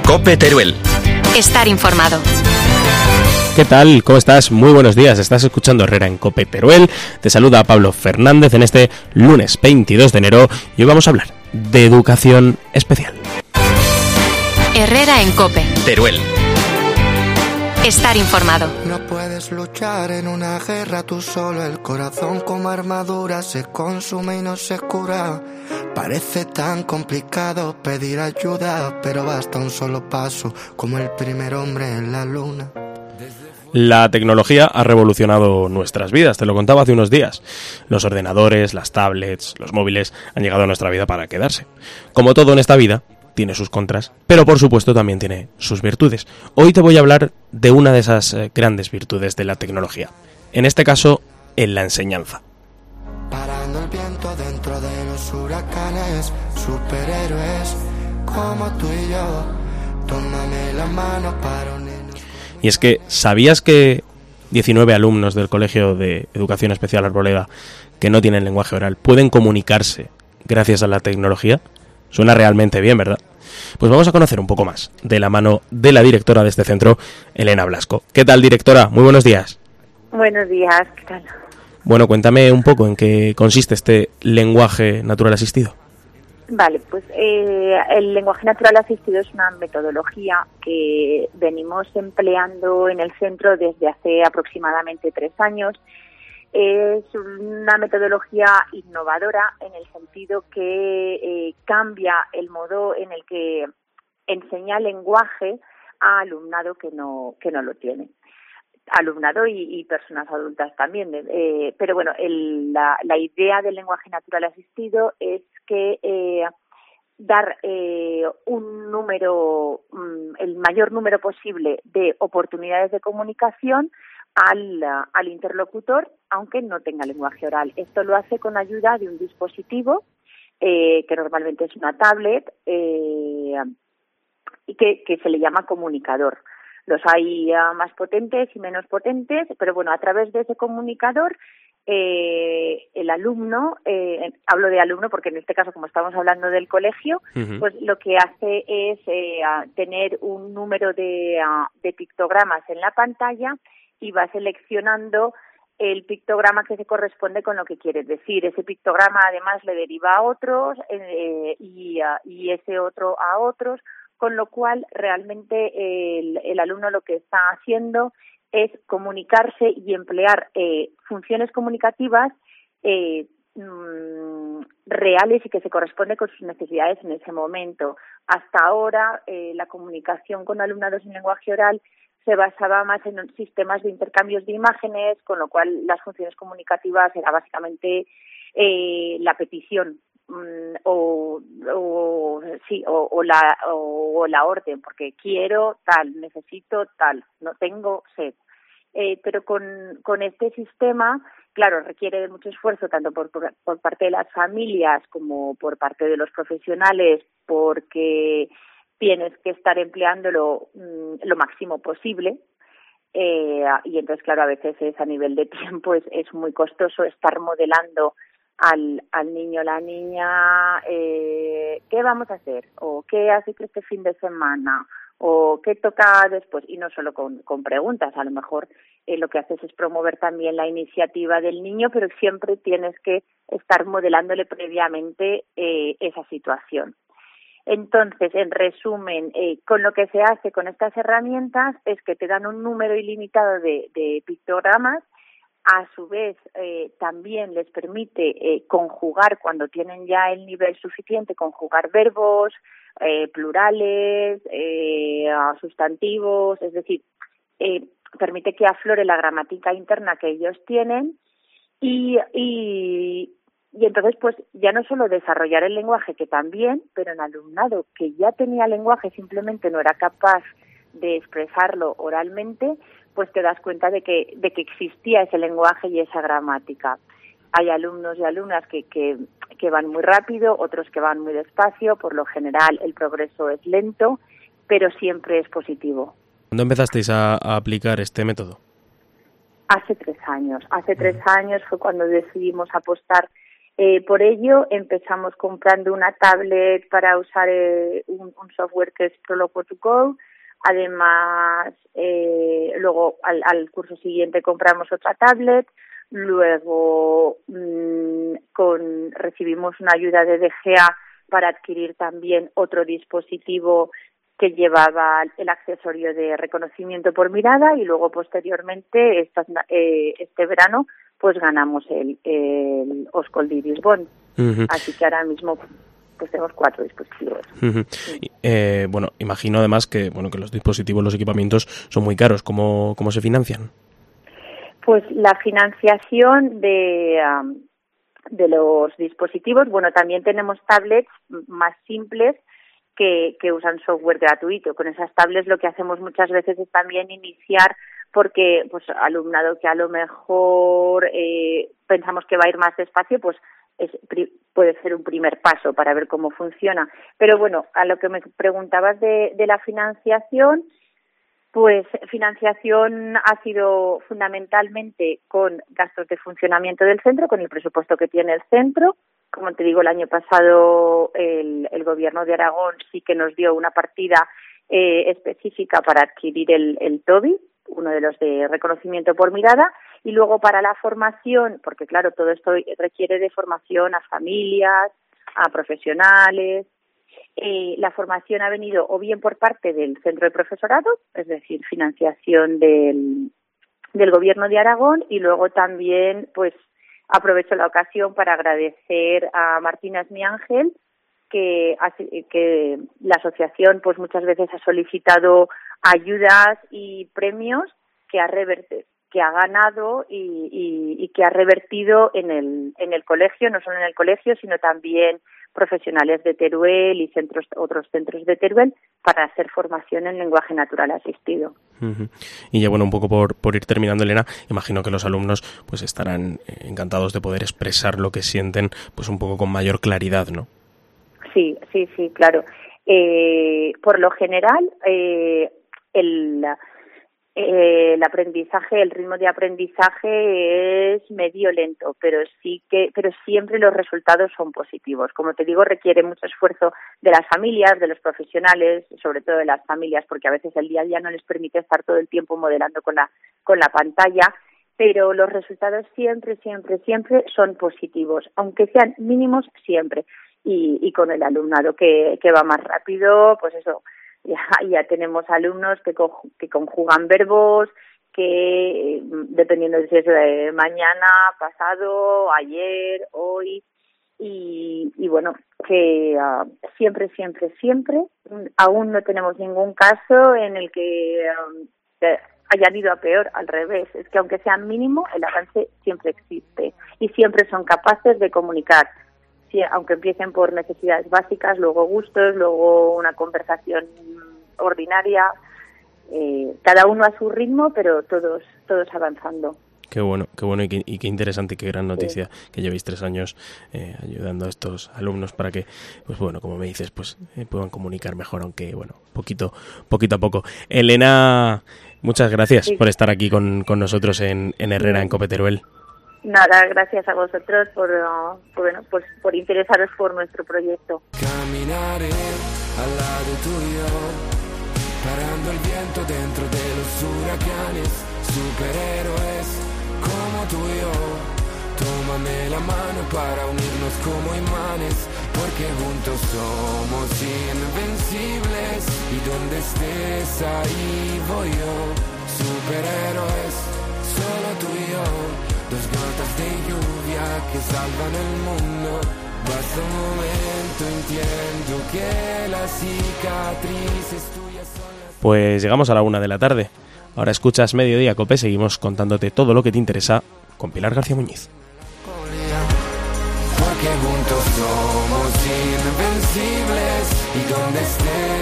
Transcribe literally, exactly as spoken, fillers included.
COPE Teruel. Estar informado. ¿Qué tal? ¿Cómo estás? Muy buenos días. Estás escuchando Herrera en COPE Teruel. Te saluda Pablo Fernández en este lunes veintidós de enero y hoy vamos a hablar de educación especial. Herrera en COPE Teruel. Estar informado. No puedes luchar en una guerra tú solo. El corazón como armadura se consume y no se cura. Parece tan complicado pedir ayuda, pero basta un solo paso, como el primer hombre en la luna. La tecnología ha revolucionado nuestras vidas, te lo contaba hace unos días. Los ordenadores, las tablets, los móviles han llegado a nuestra vida para quedarse. Como todo en esta vida, tiene sus contras, pero por supuesto también tiene sus virtudes. Hoy te voy a hablar de una de esas eh, grandes virtudes de la tecnología. En este caso, en la enseñanza. Parando el viento dentro de los huracanes, superhéroes como tú y yo, tómame la mano para unirnos. Y es que, ¿sabías que diecinueve alumnos del Colegio de Educación Especial Arboleda que no tienen lenguaje oral pueden comunicarse gracias a la tecnología? Suena realmente bien, ¿verdad? Pues vamos a conocer un poco más de la mano de la directora de este centro, Elena Blasco. ¿Qué tal, directora? Muy buenos días. Buenos días, ¿qué tal? Bueno, cuéntame un poco en qué consiste este lenguaje natural asistido. Vale, pues eh, el lenguaje natural asistido es una metodología que venimos empleando en el centro desde hace aproximadamente tres años. Es una metodología innovadora en el sentido que eh, cambia el modo en el que enseña lenguaje a alumnado que no que no lo tiene. Alumnado y, y personas adultas también. Eh, pero bueno, el, la, la idea del lenguaje natural asistido es que eh, dar eh, un número, um, el mayor número posible de oportunidades de comunicación al, al interlocutor, aunque no tenga lenguaje oral. Esto lo hace con ayuda de un dispositivo, eh, que normalmente es una tablet, eh, y que, que se le llama comunicador. Los hay uh, más potentes y menos potentes, pero bueno, a través de ese comunicador, eh, el alumno, eh, hablo de alumno porque en este caso, como estamos hablando del colegio, uh-huh. pues lo que hace es eh, uh, tener un número de, uh, de pictogramas en la pantalla y va seleccionando el pictograma que se corresponde con lo que quiere decir. Ese pictograma además le deriva a otros eh, y, uh, y ese otro a otros, con lo cual realmente el, el alumno lo que está haciendo es comunicarse y emplear eh, funciones comunicativas eh, mmm, reales y que se corresponden con sus necesidades en ese momento. Hasta ahora eh, la comunicación con alumnados en lenguaje oral se basaba más en sistemas de intercambios de imágenes, con lo cual las funciones comunicativas era básicamente eh, la petición. O, o sí o, o la o, o la orden, porque quiero tal, necesito tal, no tengo sed. Eh, pero con con este sistema, claro, requiere de mucho esfuerzo tanto por, por por parte de las familias como por parte de los profesionales, porque tienes que estar empleándolo mmm, lo máximo posible. Eh, y entonces, claro, a veces es a nivel de tiempo es, es muy costoso estar modelando al al niño o la niña eh, qué vamos a hacer o qué hace este fin de semana o qué toca después, y no solo con, con preguntas. A lo mejor eh, lo que haces es promover también la iniciativa del niño, pero siempre tienes que estar modelándole previamente eh, esa situación. Entonces, en resumen, eh, con lo que se hace con estas herramientas es que te dan un número ilimitado de, de pictogramas. A su vez, eh, también les permite eh, conjugar, cuando tienen ya el nivel suficiente, conjugar verbos, eh, plurales, eh, sustantivos, es decir, eh, permite que aflore la gramática interna que ellos tienen y, y, y entonces pues ya no solo desarrollar el lenguaje, que también, pero en alumnado que ya tenía lenguaje, simplemente no era capaz de expresarlo oralmente, pues te das cuenta de que de que existía ese lenguaje y esa gramática. Hay alumnos y alumnas que, que, que van muy rápido, otros que van muy despacio. Por lo general el progreso es lento, pero siempre es positivo. ¿Cuándo empezasteis a, a aplicar este método? Hace tres años. Hace tres años fue cuando decidimos apostar Eh, por ello, empezamos comprando una tablet para usar eh, un, un software que es Proloquo to Go. Además, eh, luego al, al curso siguiente compramos otra tablet. Luego mmm, con, recibimos una ayuda de D G A para adquirir también otro dispositivo que llevaba el accesorio de reconocimiento por mirada, y luego posteriormente esta, eh, este verano pues ganamos el, el Oscol Iris Bond. Uh-huh. Así que ahora mismo pues tenemos cuatro dispositivos. Uh-huh. Sí. Eh, bueno, imagino además que bueno que los dispositivos, los equipamientos son muy caros. ¿Cómo, cómo se financian? Pues la financiación de, um, de los dispositivos, bueno, también tenemos tablets más simples que, que usan software gratuito. Con esas tablets lo que hacemos muchas veces es también iniciar, porque pues alumnado que a lo mejor eh, pensamos que va a ir más despacio, pues es, puede ser un primer paso para ver cómo funciona. Pero bueno, a lo que me preguntabas de, de la financiación, pues financiación ha sido fundamentalmente con gastos de funcionamiento del centro, con el presupuesto que tiene el centro. Como te digo, el año pasado el, el Gobierno de Aragón sí que nos dio una partida eh, específica para adquirir el, el TOBI, uno de los de reconocimiento por mirada, y luego para la formación, porque claro, todo esto requiere de formación a familias, a profesionales. Eh, la formación ha venido o bien por parte del centro de profesorado, es decir, financiación del, del Gobierno de Aragón, y luego también pues aprovecho la ocasión para agradecer a Martina Esmiángel, que, que la asociación pues muchas veces ha solicitado ayudas y premios que ha revertido, que ha ganado y, y, y que ha revertido en el en el colegio, no solo en el colegio, sino también profesionales de Teruel y centros otros centros de Teruel para hacer formación en lenguaje natural asistido. Uh-huh. Y ya bueno, un poco por, por ir terminando, Elena, imagino que los alumnos pues estarán encantados de poder expresar lo que sienten pues un poco con mayor claridad, ¿no? Sí, sí, sí, claro. Eh, por lo general, eh, el Eh, el aprendizaje, el ritmo de aprendizaje es medio lento, pero sí que, pero siempre los resultados son positivos. Como te digo, requiere mucho esfuerzo de las familias, de los profesionales, sobre todo de las familias, porque a veces el día a día no les permite estar todo el tiempo modelando con la, con la pantalla, pero los resultados siempre, siempre, siempre son positivos, aunque sean mínimos siempre. Y, y con el alumnado que, que va más rápido, pues eso, Ya, ya tenemos alumnos que, co- que conjugan verbos, que dependiendo de si es de mañana, pasado, ayer, hoy, y, y bueno, que uh, siempre, siempre, siempre, aún no tenemos ningún caso en el que um, hayan ido a peor, al revés. Es que aunque sea mínimo, el avance siempre existe y siempre son capaces de comunicar. Sí, aunque empiecen por necesidades básicas, luego gustos, luego una conversación ordinaria, eh, cada uno a su ritmo, pero todos todos avanzando. Qué bueno, qué bueno y qué, y qué interesante y qué gran noticia sí. Que llevéis tres años eh, ayudando a estos alumnos para que, pues bueno, como me dices, pues eh, puedan comunicar mejor, aunque bueno, poquito, poquito a poco. Elena, muchas gracias sí. por estar aquí con, con nosotros en, en Herrera, sí. en Cope Teruel. Nada, gracias a vosotros por, uh, por, bueno, pues, por interesaros por nuestro proyecto. Caminaré al lado tuyo, parando el viento dentro de los huracanes, superhéroes como tú y yo. Tómame la mano para unirnos como imanes, porque juntos somos invencibles. Y donde estés ahí voy yo, superhéroes, solo tú y yo. Dos gotas de lluvia que salvan el mundo. Basta un momento, entiendo que las cicatrices tuyas son las... Pues llegamos a la una de la tarde. Ahora escuchas Mediodía Cope, seguimos contándote todo lo que te interesa con Pilar García Muñiz. Porque juntos somos invencibles y donde estés